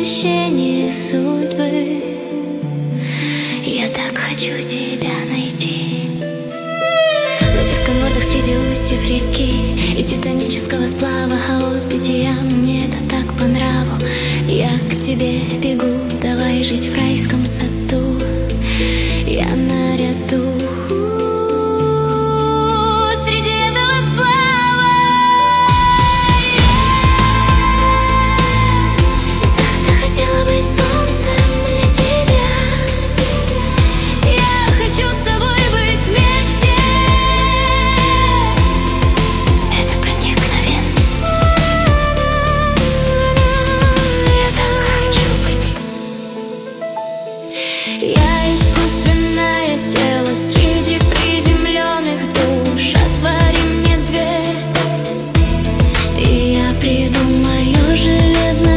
воплощение судьбы. Я так хочу тебя найти в этих сканвордах среди устьев реки и титанического сплава, хаос бытия. Мне это так по нраву. Я к тебе бегу, давай жить в райском саду. Я наряду среди этого сплава. Ты хотела быть солнцем для тебя. Я хочу с тобой быть вместе. Это проникновенно. Я так хочу быть. Я искусственное тело среди приземленных душ. Отвори мне дверь, и я придумаю железное